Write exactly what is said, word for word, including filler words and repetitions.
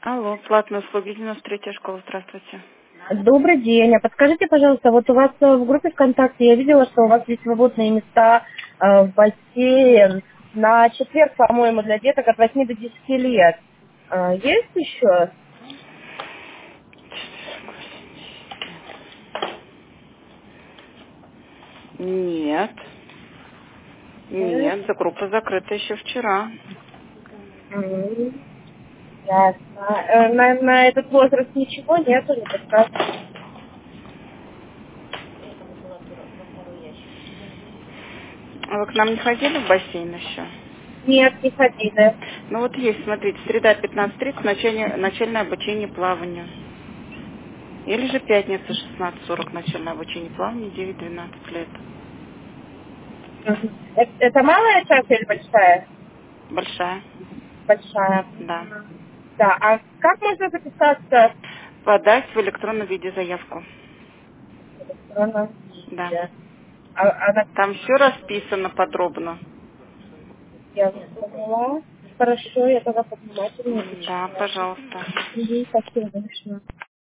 Алло, платные услуги, девяносто третья школа, здравствуйте. Добрый день. А подскажите, пожалуйста, вот у вас э, в группе ВКонтакте я видела, что у вас есть свободные места э, в бассейн на четверг, по-моему, для деток от восьми до десяти лет. А, есть еще? Нет, Нет. нет, за группа закрыта еще вчера. М, Ясно. Э, На, на этот возраст ничего нету, не подскажете? А вы к нам не ходили в бассейн еще? Нет, не ходили. Ну вот есть, смотрите, среда пятнадцать тридцать, начальное, начальное обучение плаванию. Или же пятница шестнадцать сорок, начальное обучение плаванию, девять-двенадцать лет. Мгм. Это, это малая часть или большая? Большая, Большая. да. Мгм. Да, а как можно записаться Подать в электронном виде заявку. в электронном Да. виде? А, а на Там все расписано подробно. Я вас поняла. Хорошо, я тогда повнимательнее Да, почитаю. пожалуйста. Мгм, спасибо большое.